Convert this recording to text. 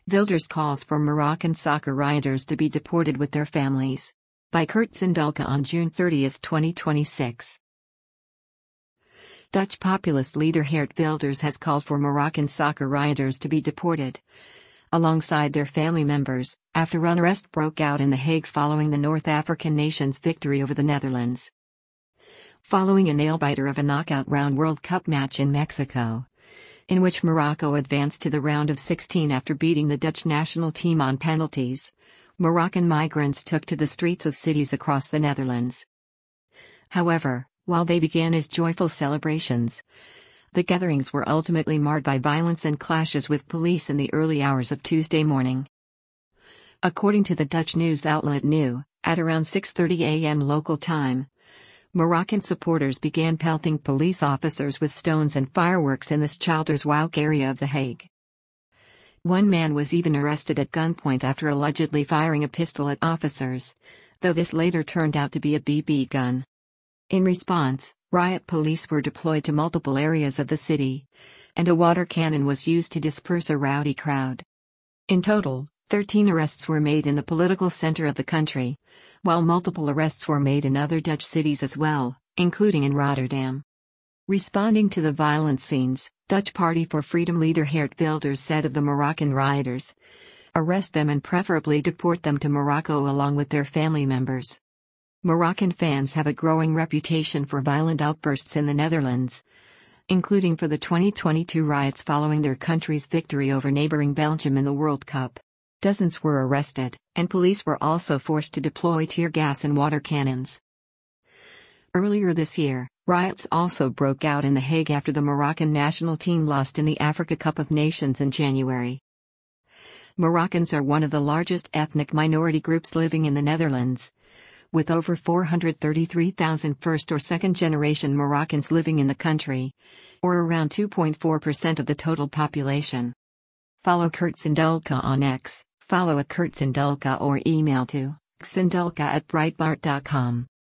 Wilders calls for Moroccan soccer rioters to be deported with their families. By Kurt Sindelka on June 30, 2026. Dutch populist leader Geert Wilders has called for Moroccan soccer rioters to be deported, alongside their family members, after unrest broke out in The Hague following the North African nation's victory over the Netherlands. Following a nail-biter of a knockout round World Cup match in Mexico, in which Morocco advanced to the round of 16 after beating the Dutch national team on penalties, Moroccan migrants took to the streets of cities across the Netherlands. However, while they began as joyful celebrations, the gatherings were ultimately marred by violence and clashes with police in the early hours of Tuesday morning. According to the Dutch news outlet NU, at around 6:30 a.m. local time, Moroccan supporters began pelting police officers with stones and fireworks in the Schilderswijk area of The Hague. One man was even arrested at gunpoint after allegedly firing a pistol at officers, though this later turned out to be a BB gun. In response, riot police were deployed to multiple areas of the city, and a water cannon was used to disperse a rowdy crowd. In total, 13 arrests were made in the political center of the country, while multiple arrests were made in other Dutch cities as well, including in Rotterdam. Responding to the violent scenes, Dutch Party for Freedom leader Geert Wilders said of the Moroccan rioters, "Arrest them and preferably deport them to Morocco along with their family members." Moroccan fans have a growing reputation for violent outbursts in the Netherlands, including for the 2022 riots following their country's victory over neighboring Belgium in the World Cup. Dozens were arrested, and police were also forced to deploy tear gas and water cannons. Earlier this year, riots also broke out in The Hague after the Moroccan national team lost in the Africa Cup of Nations in January. Moroccans are one of the largest ethnic minority groups living in the Netherlands, with over 433,000 first or second generation Moroccans living in the country, or around 2.4% of the total population. Follow Kurt Sindelka on X. Follow @KurtSindelka or email to sindelka@breitbart.com.